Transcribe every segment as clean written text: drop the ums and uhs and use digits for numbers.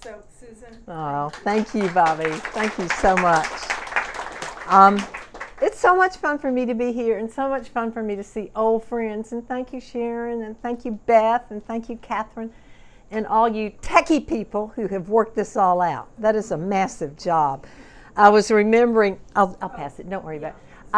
So, Susan. Oh, thank you, Bobby. Thank you so much. It's so much fun for me to be here and so much fun for me to see old friends. And thank you, Sharon, and thank you, Beth, and thank you, Catherine, and all you techie people who have worked this all out. That is a massive job. I was remembering, I'll pass it, don't worry about it.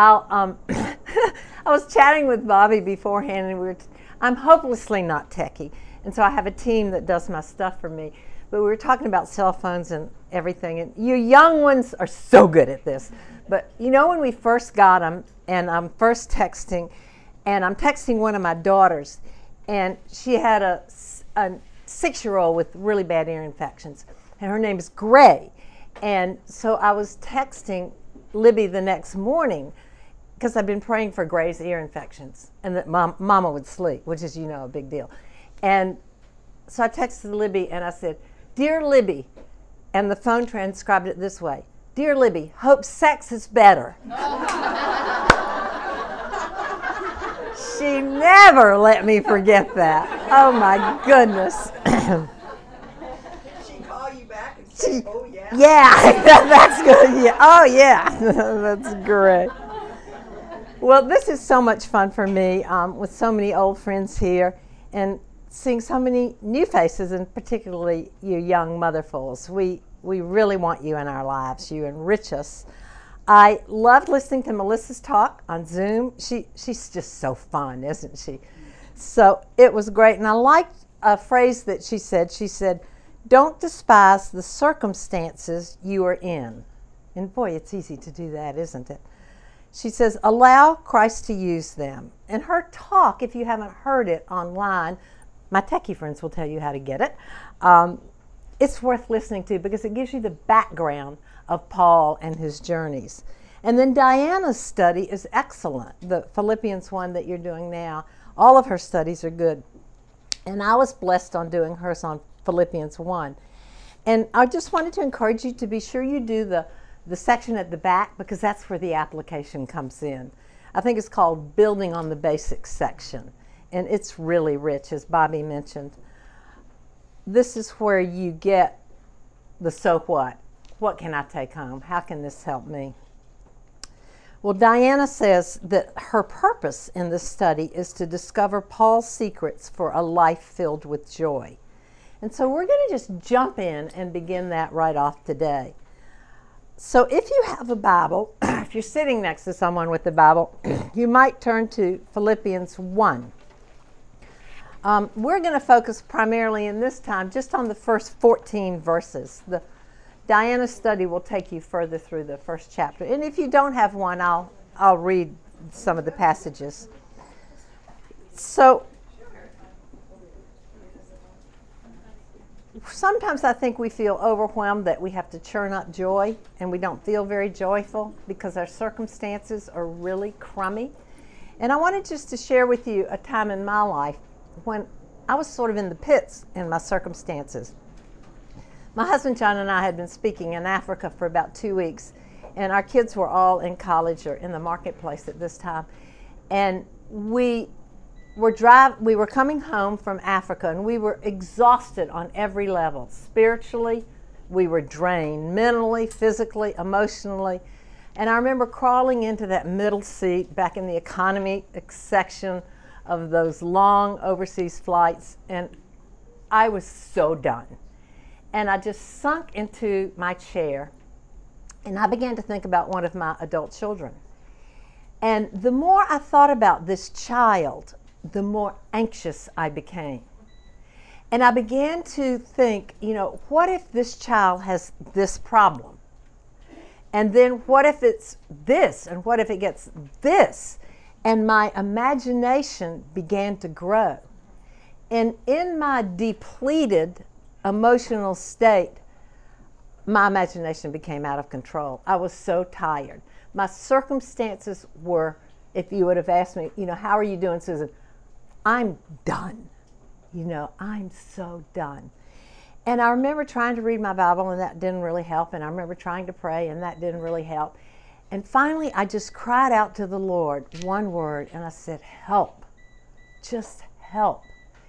I was chatting with Bobby beforehand, and I'm hopelessly not techie, and so I have a team that does my stuff for me. But we were talking about cell phones and everything, and you young ones are so good at this. But you know when we first got them, and I'm first texting, and I'm texting one of my daughters, and she had a 6-year-old with really bad ear infections, and her name is Gray. And so I was texting Libby the next morning because I've been praying for Gray's ear infections and that Mama would sleep, which is, you know, a big deal. And so I texted Libby and I said, "Dear Libby," and the phone transcribed it this way: "Dear Libby, hope sex is better." She never let me forget that. Oh my goodness. Did she call you back and say, "Oh yeah"? Yeah, that's good. Yeah. Oh yeah, that's great. Well, this is so much fun for me with so many old friends here and seeing so many new faces, and particularly you young motherfuls. We really want you in our lives. You enrich us. I loved listening to Melissa's talk on Zoom. She's just so fun, isn't she? So it was great. And I liked a phrase that she said. She said, "Don't despise the circumstances you are in." And boy, it's easy to do that, isn't it? She says, "Allow Christ to use them." And her talk, if you haven't heard it online, my techie friends will tell you how to get it. It's worth listening to because it gives you the background of Paul and his journeys. And then Diana's study is excellent, the Philippians one that you're doing now. All of her studies are good. And I was blessed on doing hers on Philippians 1. And I just wanted to encourage you to be sure you do the section at the back because that's where the application comes in. I think it's called Building on the Basics section. And it's really rich, as Bobby mentioned. This is where you get the so what. What can I take home? How can this help me? Well, Diana says that her purpose in this study is to discover Paul's secrets for a life filled with joy. And so we're going to just jump in and begin that right off today. So if you have a Bible, if you're sitting next to someone with a Bible, you might turn to Philippians 1. We're going to focus primarily in this time just on the first 14 verses. Diana's study will take you further through the first chapter. And if you don't have one, I'll read some of the passages. So sometimes I think we feel overwhelmed that we have to churn up joy, and we don't feel very joyful because our circumstances are really crummy. And I wanted just to share with you a time in my life when I was sort of in the pits in my circumstances. My husband John and I had been speaking in Africa for about 2 weeks, and our kids were all in college or in the marketplace at this time. And we were coming home from Africa, and we were exhausted on every level. Spiritually, we were drained, mentally, physically, emotionally. And I remember crawling into that middle seat back in the economy section of those long overseas flights, and I was so done. And I just sunk into my chair, and I began to think about one of my adult children. And the more I thought about this child, the more anxious I became. And I began to think, what if this child has this problem? And then what if it's this? And what if it gets this? And my imagination began to grow. And in my depleted emotional state, my imagination became out of control. I was so tired. My circumstances were, if you would have asked me, how are you doing, Susan? I'm done. I'm so done. And I remember trying to read my Bible, and that didn't really help. And I remember trying to pray, and that didn't really help. And finally, I just cried out to the Lord one word, and I said, help. Just help.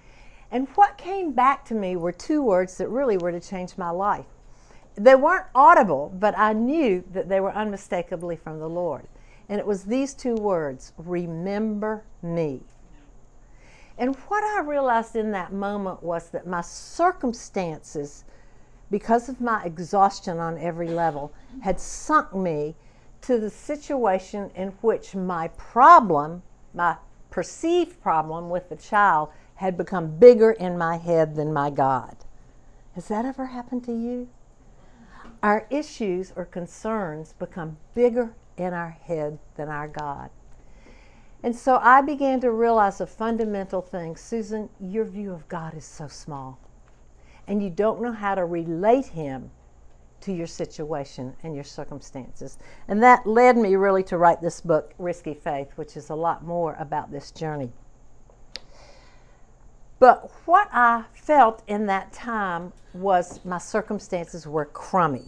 And what came back to me were two words that really were to change my life. They weren't audible, but I knew that they were unmistakably from the Lord. And it was these two words, remember me. And what I realized in that moment was that my circumstances, because of my exhaustion on every level, had sunk me to the situation in which my problem, my perceived problem with the child, had become bigger in my head than my God. Has that ever happened to you? Our issues or concerns become bigger in our head than our God. And so I began to realize a fundamental thing. Susan, your view of God is so small. And you don't know how to relate Him to your situation and your circumstances. And that led me really to write this book, Risky Faith, which is a lot more about this journey. But what I felt in that time was my circumstances were crummy.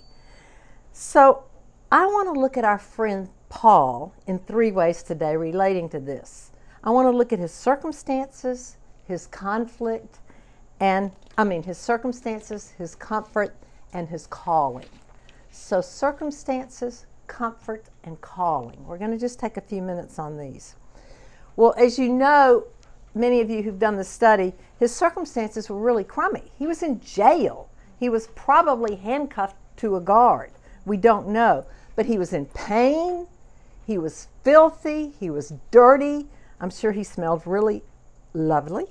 So I want to look at our friend Paul in three ways today relating to this. I want to look at his circumstances, his conflict, his circumstances, his comfort, and his calling. So circumstances, comfort, and calling. We're going to just take a few minutes on these. Well, as you know, many of you who've done the study, his circumstances were really crummy. He was in jail. He was probably handcuffed to a guard. We don't know. But he was in pain. He was filthy. He was dirty. I'm sure he smelled really lovely.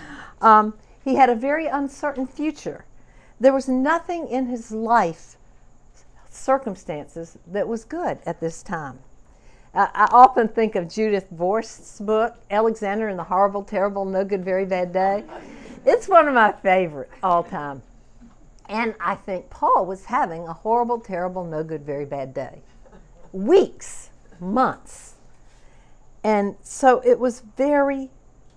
He had a very uncertain future. There was nothing in his life, circumstances, that was good at this time. I often think of Judith Vorst's book, Alexander and the Horrible, Terrible, No Good, Very Bad Day. It's one of my favorite all time. And I think Paul was having a horrible, terrible, no good, very bad day. Weeks, months. And so it was very,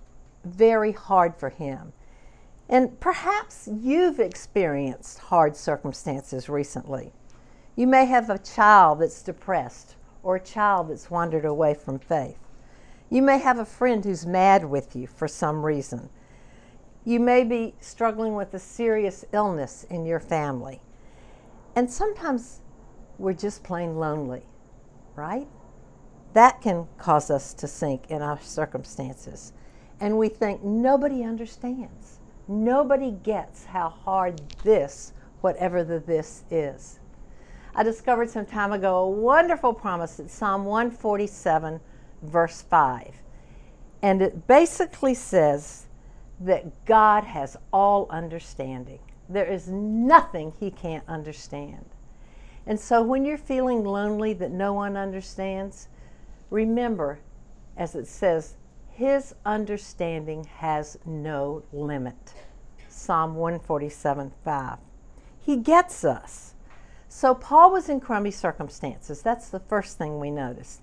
very hard for him. And perhaps you've experienced hard circumstances recently. You may have a child that's depressed, or a child that's wandered away from faith. You may have a friend who's mad with you for some reason. You may be struggling with a serious illness in your family. And sometimes we're just plain lonely, right? That can cause us to sink in our circumstances. And we think nobody understands. Nobody gets how hard this, whatever the this is. I discovered some time ago a wonderful promise at Psalm 147, verse 5. And it basically says that God has all understanding. There is nothing He can't understand. And so when you're feeling lonely that no one understands, remember, as it says, His understanding has no limit. Psalm 147, 5. He gets us. So Paul was in crummy circumstances. That's the first thing we notice.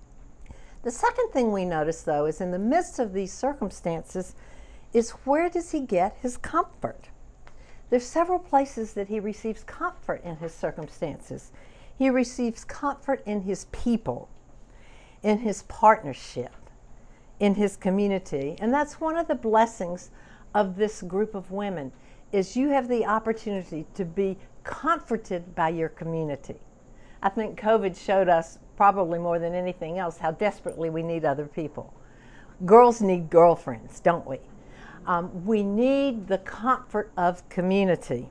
The second thing we notice, though, is in the midst of these circumstances, is where does he get his comfort? There's several places that he receives comfort in his circumstances. He receives comfort in his people, in his partnership, in his community. And that's one of the blessings of this group of women, is you have the opportunity to be comforted by your community. I think COVID showed us, probably more than anything else, how desperately we need other people. Girls need girlfriends, don't we? We need the comfort of community.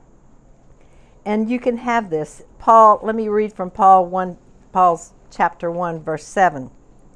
And you can have this. Paul, let me read from Paul's chapter 1, verse 7,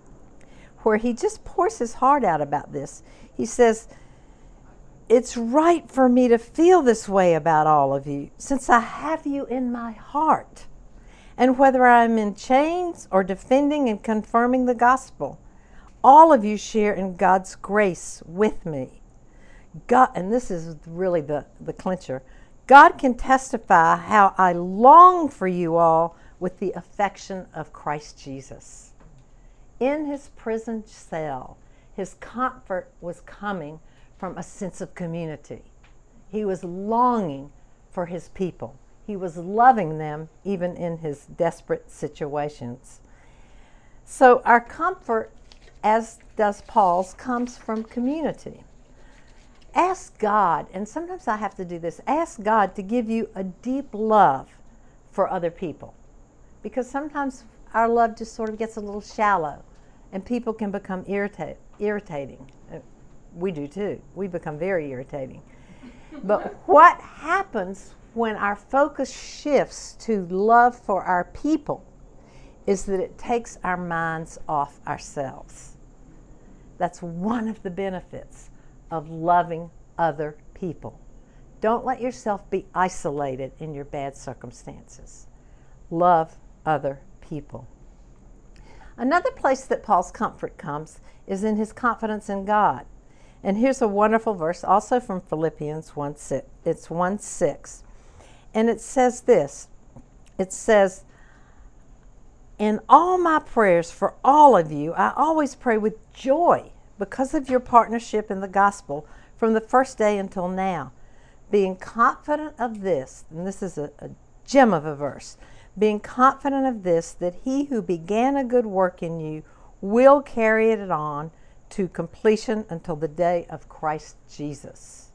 where he just pours his heart out about this. He says, "It's right for me to feel this way about all of you, since I have you in my heart. And whether I'm in chains or defending and confirming the gospel, all of you share in God's grace with me." God, and this is really the clincher, God can testify how I long for you all with the affection of Christ Jesus. In his prison cell, his comfort was coming from a sense of community. He was longing for his people. He was loving them even in his desperate situations. So our comfort, as does Paul's, comes from community. Ask God, and sometimes I have to do this, ask God to give you a deep love for other people. Because sometimes our love just sort of gets a little shallow, and people can become irritating. We do too. We become very irritating. But what happens when our focus shifts to love for our people is that it takes our minds off ourselves. That's one of the benefits of loving other people. Don't let yourself be isolated in your bad circumstances. Love other people. Another place that Paul's comfort comes is in his confidence in God. And here's a wonderful verse, also from Philippians 1:6. It's 1:6. And it says this. It says, "In all my prayers for all of you, I always pray with joy because of your partnership in the gospel from the first day until now. Being confident of this," and this is a gem of a verse, "being confident of this, that he who began a good work in you will carry it on to completion until the day of Christ Jesus."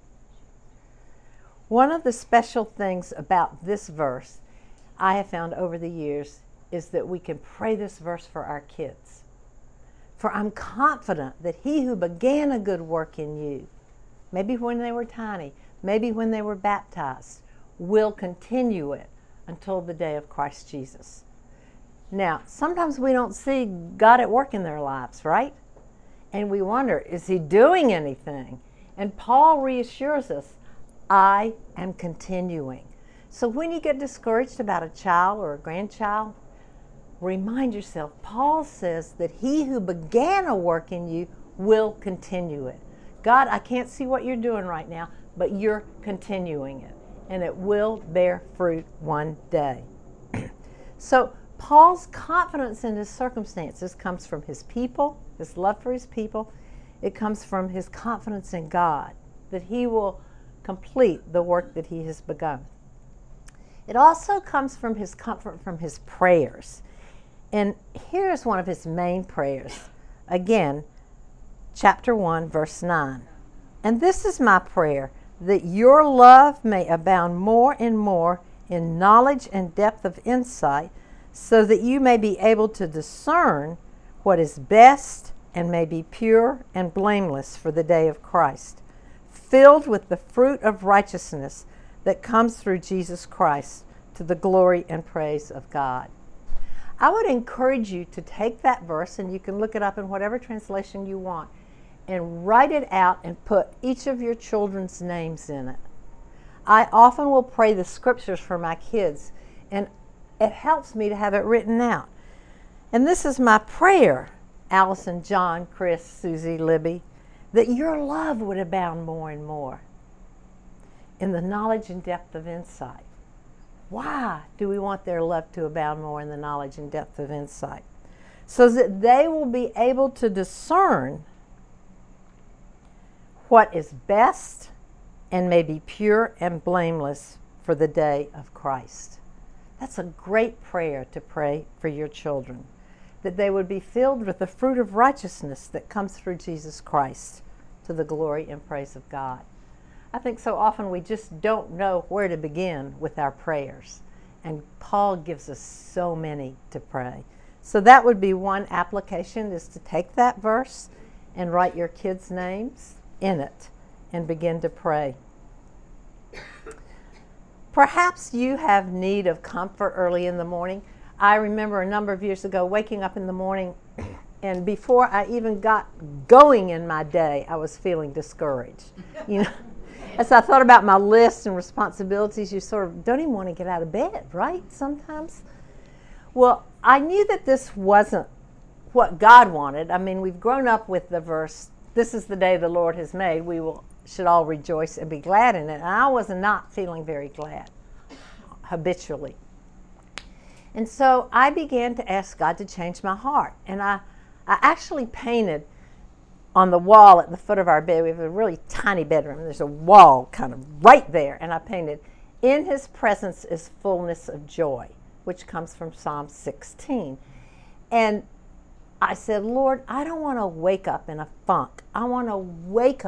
One of the special things about this verse I have found over the years is that we can pray this verse for our kids. "For I'm confident that he who began a good work in you," maybe when they were tiny, maybe when they were baptized, "will continue it until the day of Christ Jesus." Now, sometimes we don't see God at work in their lives, right? And we wonder, is he doing anything? And Paul reassures us, I am continuing. So when you get discouraged about a child or a grandchild, remind yourself, Paul says that he who began a work in you will continue it. God, I can't see what you're doing right now, but you're continuing it, and it will bear fruit one day. So Paul's confidence in his circumstances comes from his people, his love for his people. It comes from his confidence in God, that he will complete the work that he has begun. It also comes from his comfort from his prayers. And here's one of his main prayers. Again, chapter 1, verse 9. "And this is my prayer, that your love may abound more and more in knowledge and depth of insight, so that you may be able to discern what is best and may be pure and blameless for the day of Christ, filled with the fruit of righteousness that comes through Jesus Christ, to the glory and praise of God." I would encourage you to take that verse, and you can look it up in whatever translation you want, and write it out and put each of your children's names in it. I often will pray the scriptures for my kids, and it helps me to have it written out. And this is my prayer, Allison, John, Chris, Susie, Libby, that your love would abound more and more in the knowledge and depth of insight. Why do we want their love to abound more in the knowledge and depth of insight? So that they will be able to discern what is best and may be pure and blameless for the day of Christ. That's a great prayer to pray for your children, that they would be filled with the fruit of righteousness that comes through Jesus Christ, to the glory and praise of God. I think so often we just don't know where to begin with our prayers, and Paul gives us so many to pray. So that would be one application, is to take that verse and write your kids' names in it and begin to pray. Perhaps you have need of comfort early in the morning. I remember a number of years ago waking up in the morning, and before I even got going in my day, I was feeling discouraged. As I thought about my list and responsibilities, you sort of don't even want to get out of bed, right? Sometimes. Well, I knew that this wasn't what God wanted. I mean, we've grown up with the verse, "This is the day the Lord has made. We should all rejoice and be glad in it." And I was not feeling very glad habitually. And so I began to ask God to change my heart. And I actually painted on the wall at the foot of our bed. We have a really tiny bedroom. There's a wall kind of right there. And I painted, "In his presence is fullness of joy," which comes from Psalm 16. And I said, "Lord, I don't want to wake up in a funk. I want to wake up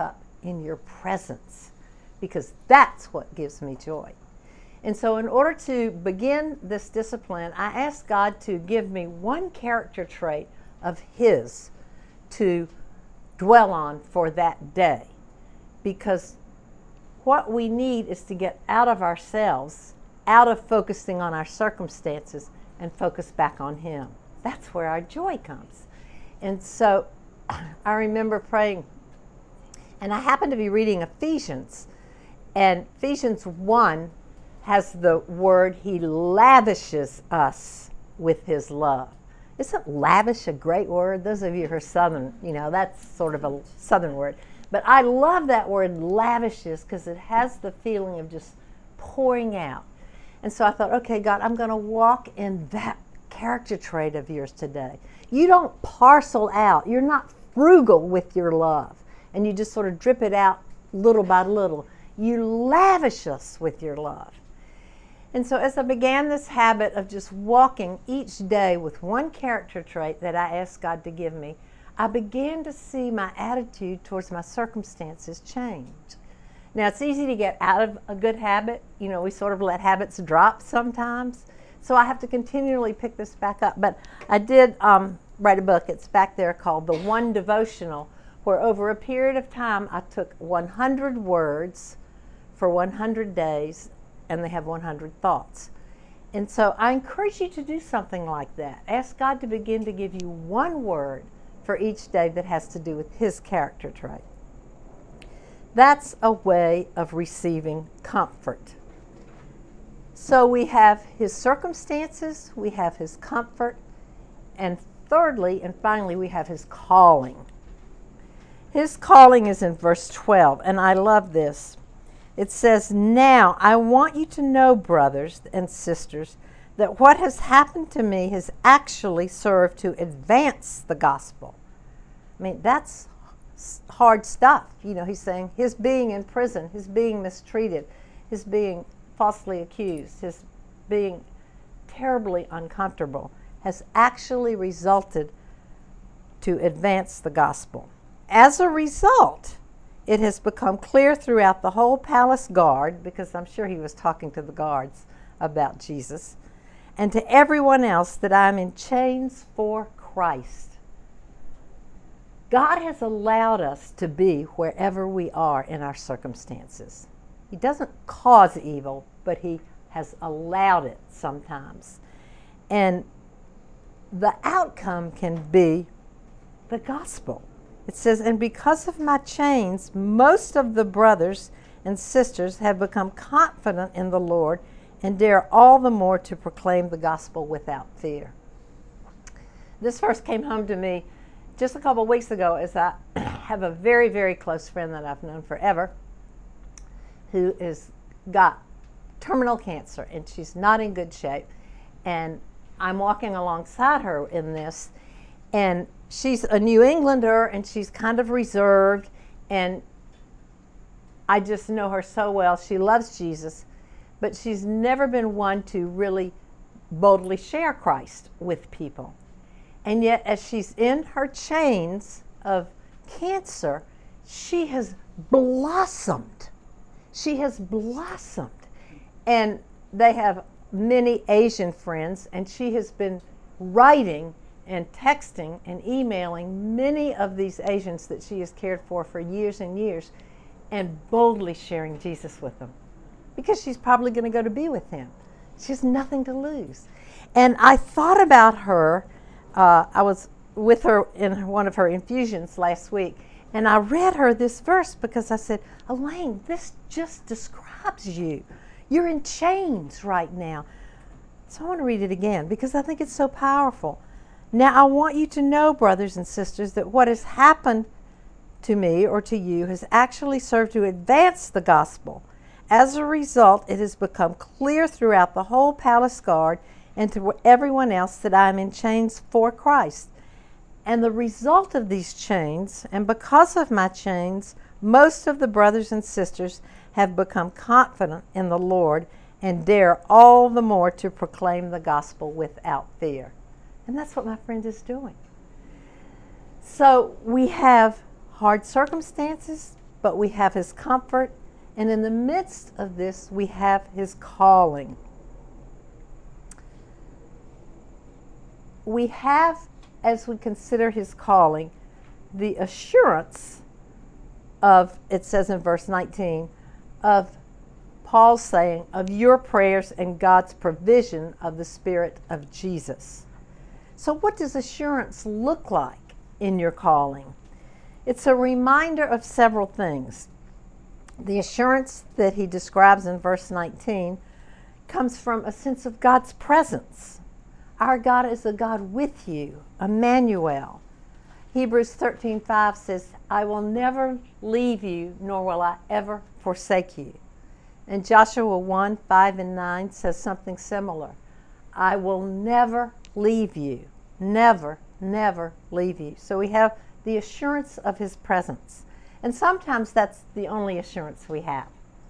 in your presence, because that's what gives me joy. And so in order to begin this discipline, I asked God to give me one character trait of His to dwell on for that day. Because what we need is to get out of ourselves, out of focusing on our circumstances, and focus back on Him. That's where our joy comes. And so I remember praying, and I happened to be reading Ephesians, and Ephesians 1 has the word, He lavishes us with His love. Isn't lavish a great word? Those of you who are Southern, that's sort of a Southern word. But I love that word lavishes because it has the feeling of just pouring out. And so I thought, okay, God, I'm going to walk in that character trait of yours today. You don't parcel out. You're not frugal with your love. And you just sort of drip it out little by little. You lavish us with your love. And so as I began this habit of just walking each day with one character trait that I asked God to give me, I began to see my attitude towards my circumstances change. Now, it's easy to get out of a good habit. We sort of let habits drop sometimes. So I have to continually pick this back up. But I did write a book. It's back there called The One Devotional, where over a period of time I took 100 words for 100 days, and they have 100 thoughts. And so I encourage you to do something like that. Ask God to begin to give you one word for each day that has to do with His character trait. That's a way of receiving comfort. So we have His circumstances, we have His comfort, and thirdly and finally we have His calling. His calling is in verse 12, and I love this. It says, "Now I want you to know, brothers and sisters, that what has happened to me has actually served to advance the gospel." I mean, that's hard stuff. He's saying his being in prison, his being mistreated, his being falsely accused, his being terribly uncomfortable has actually resulted to advance the gospel. As a result, it has become clear throughout the whole palace guard, because I'm sure he was talking to the guards about Jesus, and to everyone else that I'm in chains for Christ. God has allowed us to be wherever we are in our circumstances. He doesn't cause evil, but He has allowed it sometimes. And the outcome can be the gospel. It says, "And because of my chains, most of the brothers and sisters have become confident in the Lord and dare all the more to proclaim the gospel without fear." This verse came home to me just a couple of weeks ago, as I have a very, very close friend that I've known forever who is got terminal cancer, and she's not in good shape. And I'm walking alongside her in this, and she's a New Englander, and she's kind of reserved, and I just know her so well. She loves Jesus, but she's never been one to really boldly share Christ with people. And yet, as she's in her chains of cancer, she has blossomed. She has blossomed. And they have many Asian friends, and she has been writing and texting and emailing many of these Asians that she has cared for years and years, and boldly sharing Jesus with them, because she's probably going to go to be with Him. She has nothing to lose. And I thought about her. I was with her in one of her infusions last week, and I read her this verse because I said, "Elaine, this just describes you. You're in chains right now." So I want to read it again because I think it's so powerful. "Now I want you to know, brothers and sisters, that what has happened to me or to you has actually served to advance the gospel. As a result, it has become clear throughout the whole palace guard and to everyone else that I am in chains for Christ. And the result of these chains, and because of my chains, most of the brothers and sisters have become confident in the Lord and dare all the more to proclaim the gospel without fear." And that's what my friend is doing. So we have hard circumstances, but we have his comfort, and in the midst of this, we have his calling. We have, as we consider his calling, the assurance of, it says in verse 19, of Paul saying, of your prayers and God's provision of the Spirit of Jesus. So what does assurance look like in your calling? It's a reminder of several things. The assurance that he describes in verse 19 comes from a sense of God's presence. Our God is a God with you, Emmanuel. Hebrews 13:5 says, I will never leave you, nor will I ever forsake you. And Joshua 1:5 and 9 says something similar. I will never leave you, never, never leave you. So we have the assurance of his presence. And sometimes that's the only assurance we have.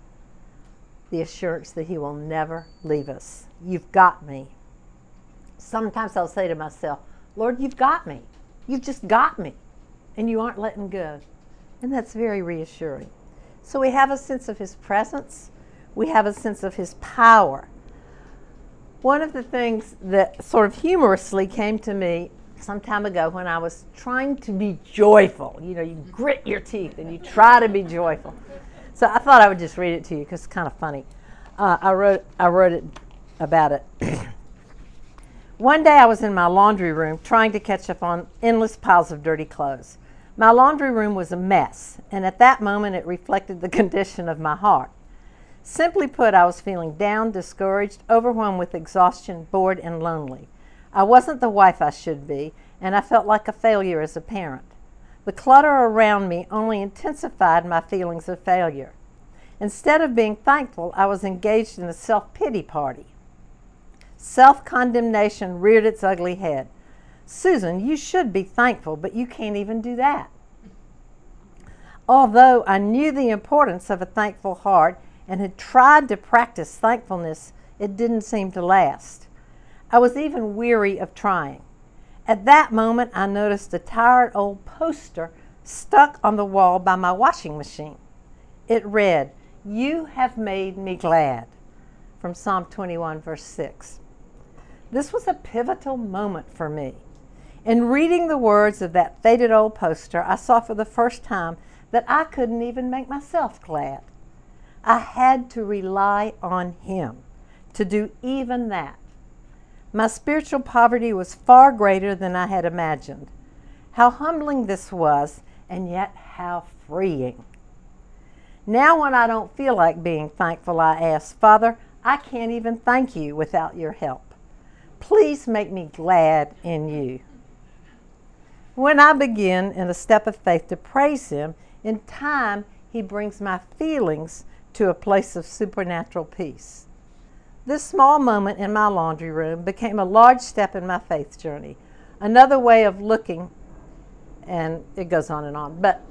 The assurance that he will never leave us. You've got me. Sometimes I'll say to myself, Lord, you've got me. You've just got me. And you aren't letting go. And that's very reassuring. So we have a sense of his presence. We have a sense of his power. One of the things that sort of humorously came to me some time ago when I was trying to be joyful. You know, you grit your teeth and you try to be joyful. So I thought I would just read it to you because it's kind of funny. I wrote it about it. One day I was in my laundry room trying to catch up on endless piles of dirty clothes. My laundry room was a mess, and at that moment it reflected the condition of my heart. Simply put, I was feeling down, discouraged, overwhelmed with exhaustion, bored, and lonely. I wasn't the wife I should be, and I felt like a failure as a parent. The clutter around me only intensified my feelings of failure. Instead of being thankful, I was engaged in a self-pity party. Self-condemnation reared its ugly head. Susan, you should be thankful, but you can't even do that. Although I knew the importance of a thankful heart and had tried to practice thankfulness, it didn't seem to last. I was even weary of trying. At that moment, I noticed a tired old poster stuck on the wall by my washing machine. It read, "You have made me glad," from Psalm 21, verse 6. This was a pivotal moment for me. In reading the words of that faded old poster, I saw for the first time that I couldn't even make myself glad. I had to rely on him to do even that. My spiritual poverty was far greater than I had imagined. How humbling this was, and yet how freeing. Now when I don't feel like being thankful, I ask, Father, I can't even thank you without your help. Please make me glad in you. When I begin in a step of faith to praise him, in time he brings my feelings to a place of supernatural peace. This small moment in my laundry room became a large step in my faith journey. Another way of looking, and it goes on and on, but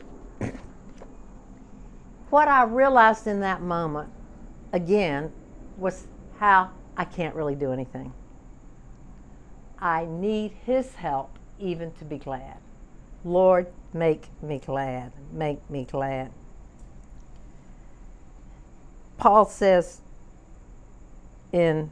what I realized in that moment, again, was how I can't really do anything. I need his help even to be glad. Lord, make me glad. Make me glad. Paul says in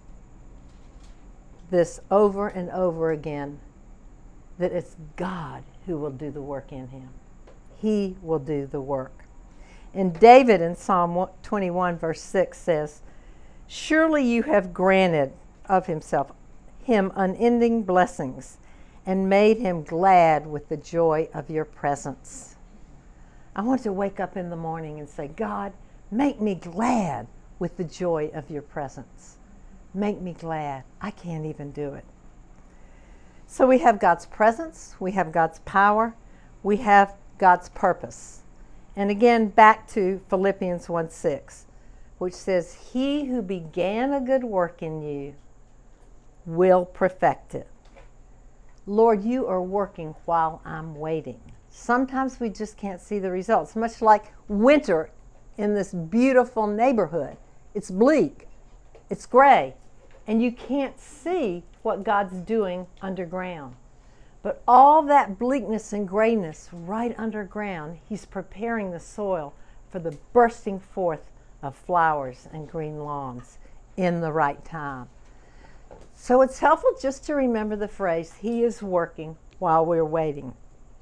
this over and over again that it's God who will do the work in him. He will do the work. And David in Psalm 21 verse 6 says, "Surely you have granted of him unending blessings and made him glad with the joy of your presence." I want to wake up in the morning and say, God, make me glad with the joy of your presence. Make me glad. I can't even do it. So we have God's presence, we have God's power, we have God's purpose. And again, back to Philippians 1:6, which says, "He who began a good work in you will perfect it." Lord, you are working while I'm waiting. Sometimes we just can't see the results, much like winter in this beautiful neighborhood. It's bleak, it's gray, and you can't see what God's doing underground. But all that bleakness and grayness right underground, he's preparing the soil for the bursting forth of flowers and green lawns in the right time. So it's helpful just to remember the phrase, he is working while we're waiting.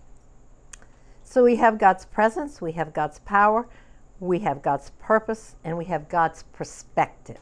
So we have God's presence, we have God's power, we have God's purpose, and we have God's perspective.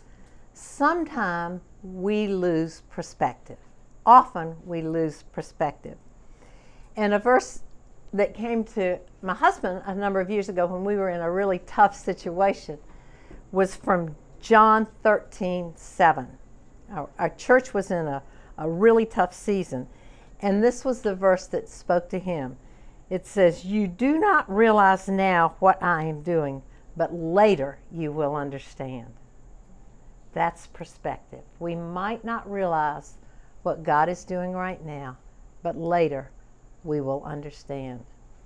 Sometimes we lose perspective. Often we lose perspective. And a verse that came to my husband a number of years ago when we were in a really tough situation was from John 13:7. Our church was in a really tough season, and this was the verse that spoke to him. It says, "You do not realize now what I am doing, but later you will understand." That's perspective. We might not realize what God is doing right now, but later we will understand.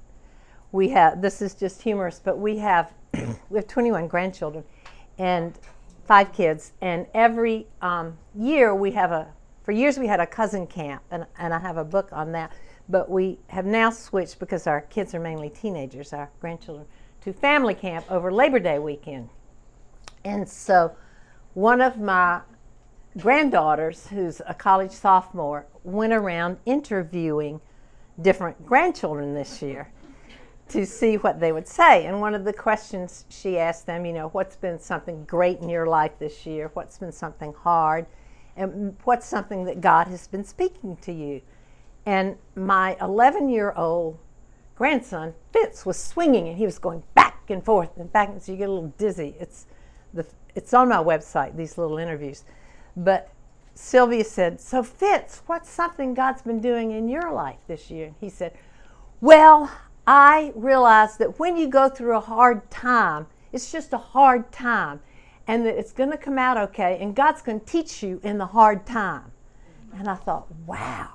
This is just humorous, but we have 21 grandchildren and 5 kids, and every year for years we had a cousin camp, and I have a book on that, but we have now switched, because our kids are mainly teenagers, our grandchildren, to family camp over Labor Day weekend. And so one of my granddaughters, who's a college sophomore, went around interviewing different grandchildren this year to see what they would say. And one of the questions she asked them, what's been something great in your life this year? What's been something hard? And what's something that God has been speaking to you? And my 11-year-old grandson, Fitz, was swinging, and he was going back and forth and back, and so you get a little dizzy. It's on my website, these little interviews. But Sylvia said, "So Fitz, what's something God's been doing in your life this year?" And he said, "Well, I realized that when you go through a hard time, it's just a hard time, and that it's going to come out okay, and God's going to teach you in the hard time." And I thought, wow.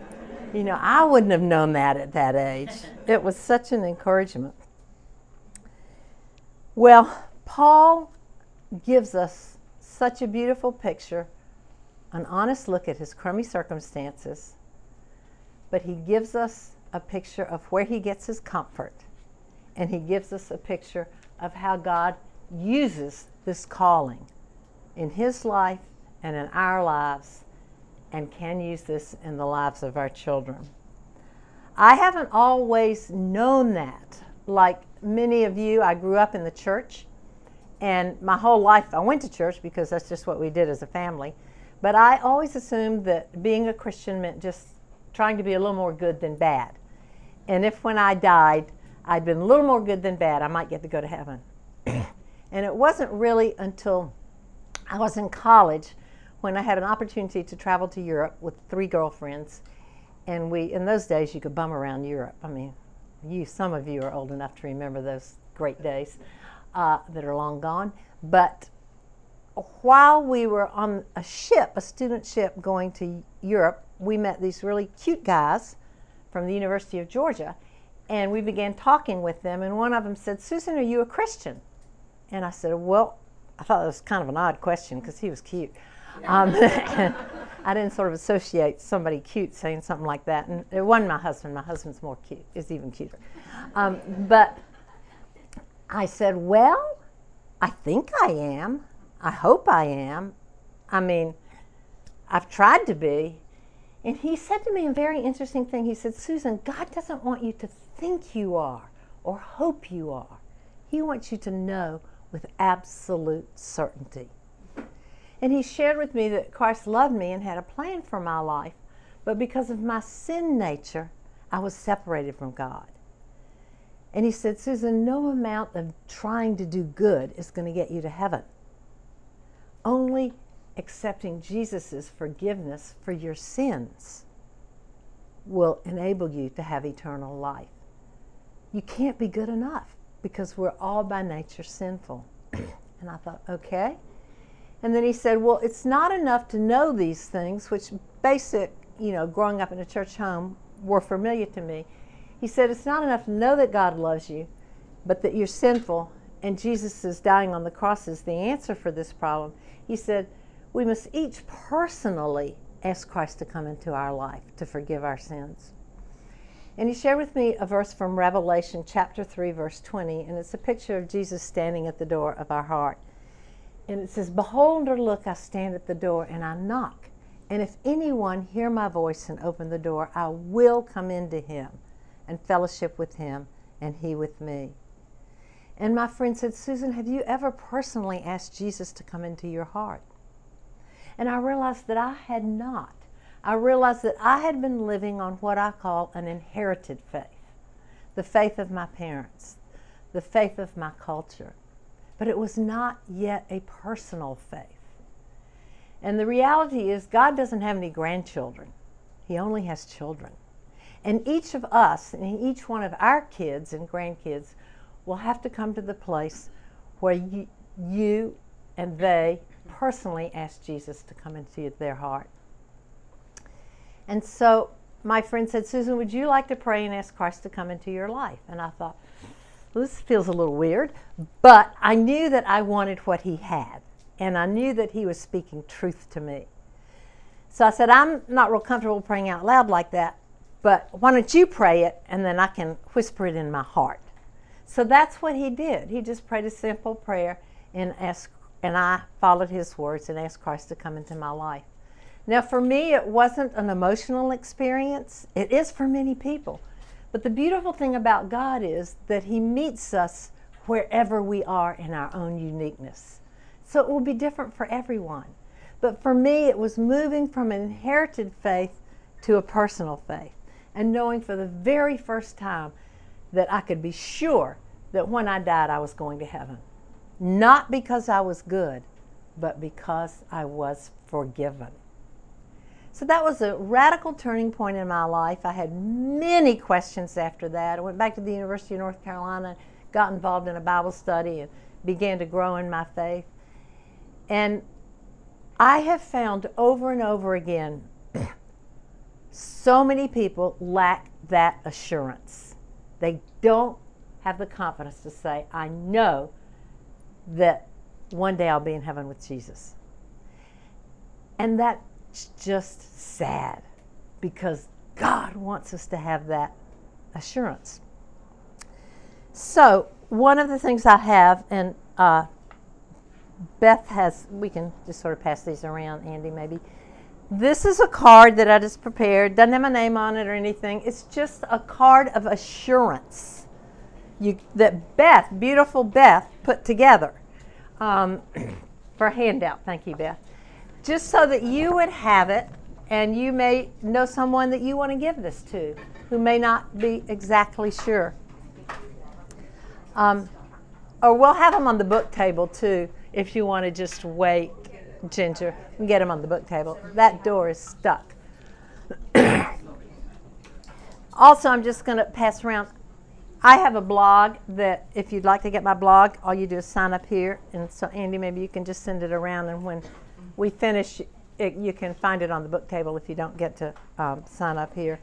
I wouldn't have known that at that age. It was such an encouragement. Well, Paul gives us such a beautiful picture, an honest look at his crummy circumstances, but he gives us a picture of where he gets his comfort, and he gives us a picture of how God uses this calling in his life and in our lives, and can use this in the lives of our children. I haven't always known that. Like many of you, I grew up in the church, and my whole life I went to church because that's just what we did as a family. But I always assumed that being a Christian meant just trying to be a little more good than bad. And if when I died, I'd been a little more good than bad, I might get to go to heaven. And it wasn't really until I was in college when I had an opportunity to travel to Europe with 3 girlfriends. And in those days, you could bum around Europe. I mean, some of you are old enough to remember those great days that are long gone. But while we were on a student ship going to Europe, we met these really cute guys from the University of Georgia, and we began talking with them, and one of them said, "Susan, are you a Christian?" And I said, well, I thought it was kind of an odd question because he was cute. And I didn't sort of associate somebody cute saying something like that, and it wasn't my husband. My husband's more cute, is even cuter. But I said, well, I think I am. I hope I am. I mean, I've tried to be. And he said to me a very interesting thing. He said, "Susan, God doesn't want you to think you are or hope you are. He wants you to know with absolute certainty." And he shared with me that Christ loved me and had a plan for my life, but because of my sin nature, I was separated from God. And he said, "Susan, no amount of trying to do good is going to get you to heaven. Only accepting Jesus' forgiveness for your sins will enable you to have eternal life. You can't be good enough because we're all by nature sinful." And I thought, okay. And then he said, well, it's not enough to know these things, which basic, growing up in a church home were familiar to me. He said, it's not enough to know that God loves you, but that you're sinful, and Jesus is dying on the cross is the answer for this problem. He said, we must each personally ask Christ to come into our life to forgive our sins. And he shared with me a verse from Revelation chapter 3, verse 20, and it's a picture of Jesus standing at the door of our heart. And it says, "Behold or look, I stand at the door and I knock. And if anyone hear my voice and open the door, I will come into him and fellowship with him and he with me." And my friend said, "Susan, have you ever personally asked Jesus to come into your heart?" And I realized that I had not. I realized that I had been living on what I call an inherited faith, the faith of my parents, the faith of my culture. But it was not yet a personal faith. And the reality is, God doesn't have any grandchildren. He only has children. And each of us, and each one of our kids and grandkids, will have to come to the place where you and they personally ask Jesus to come into their heart. And so my friend said, "Susan, would you like to pray and ask Christ to come into your life?" And I thought, well, this feels a little weird, but I knew that I wanted what he had, and I knew that he was speaking truth to me. So I said, "I'm not real comfortable praying out loud like that, but why don't you pray it, and then I can whisper it in my heart." So that's what he did. He just prayed a simple prayer and I followed his words and asked Christ to come into my life. Now, for me, it wasn't an emotional experience. It is for many people. But the beautiful thing about God is that he meets us wherever we are in our own uniqueness. So it will be different for everyone. But for me, it was moving from an inherited faith to a personal faith, and knowing for the very first time that I could be sure that when I died, I was going to heaven. Not because I was good, but because I was forgiven. So that was a radical turning point in my life. I had many questions after that. I went back to the University of North Carolina, got involved in a Bible study, and began to grow in my faith. And I have found over and over again, so many people lack that assurance. They don't have the confidence to say, "I know that one day I'll be in heaven with Jesus." And that's just sad, because God wants us to have that assurance. So one of the things I have, and Beth has, we can just sort of pass these around, Andy, maybe. This is a card that I just prepared. Doesn't have my name on it or anything. It's just a card of assurance that Beth, beautiful Beth, put together for a handout. Thank you, Beth. Just so that you would have it, and you may know someone that you want to give this to who may not be exactly sure. Or we'll have them on the book table too, if you want to just wait, Ginger. We can get them on the book table. That door is stuck. Also, I'm just going to pass around. I have a blog that if you'd like to get my blog, all you do is sign up here. And so, Andy, maybe you can just send it around, and when we finish, you can find it on the book table if you don't get to sign up here.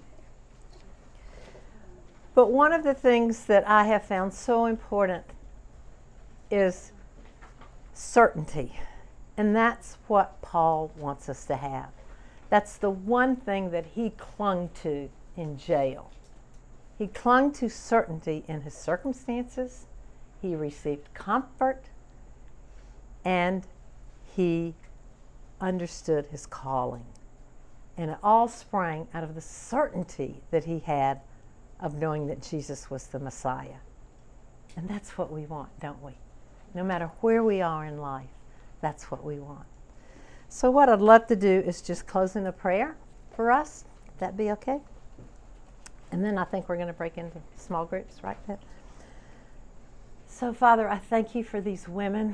But one of the things that I have found so important is certainty. And that's what Paul wants us to have. That's the one thing that he clung to in jail. He clung to certainty in his circumstances. He received comfort, and he understood his calling. And it all sprang out of the certainty that he had of knowing that Jesus was the Messiah. And that's what we want, don't we? No matter where we are in life, that's what we want. So what I'd love to do is just close in a prayer for us. Would that be okay? And then I think we're going to break into small groups, right? So, Father, I thank you for these women.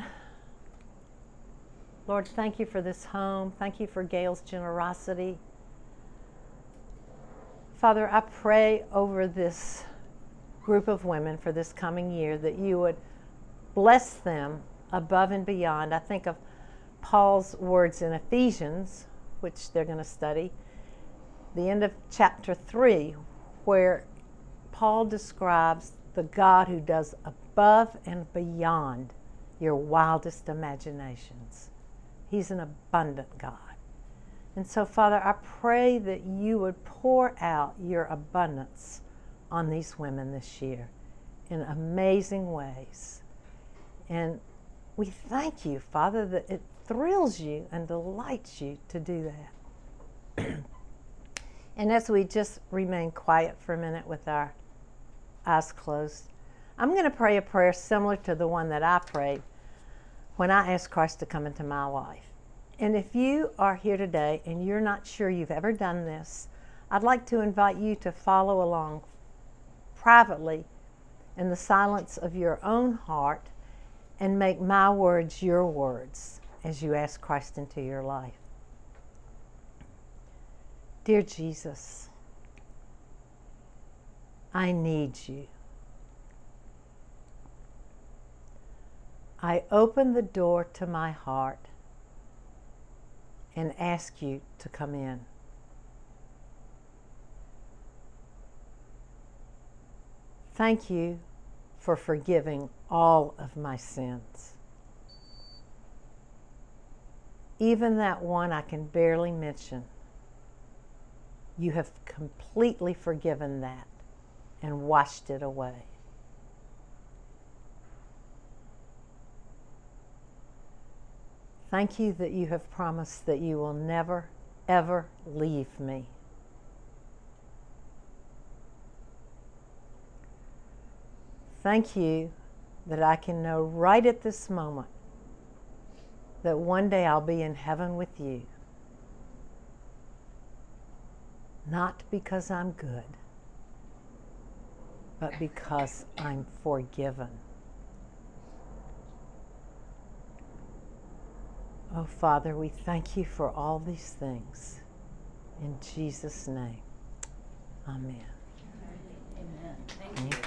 Lord, thank you for this home. Thank you for Gail's generosity. Father, I pray over this group of women for this coming year that you would bless them above and beyond. I think of Paul's words in Ephesians, which they're going to study, the end of chapter 3, where Paul describes the God who does above and beyond your wildest imaginations. He's an abundant God. And so, Father, I pray that you would pour out your abundance on these women this year in amazing ways. And we thank you, Father, that it thrills you and delights you to do that. And as we just remain quiet for a minute with our eyes closed, I'm going to pray a prayer similar to the one that I prayed when I asked Christ to come into my life. And if you are here today and you're not sure you've ever done this, I'd like to invite you to follow along privately in the silence of your own heart and make my words your words as you ask Christ into your life. Dear Jesus, I need you. I open the door to my heart and ask you to come in. Thank you for forgiving all of my sins. Even that one I can barely mention. You have completely forgiven that and washed it away. Thank you that you have promised that you will never, ever leave me. Thank you that I can know right at this moment that one day I'll be in heaven with you. Not because I'm good, but because I'm forgiven. Oh, Father, we thank you for all these things. In Jesus' name, amen. Amen. Thank you.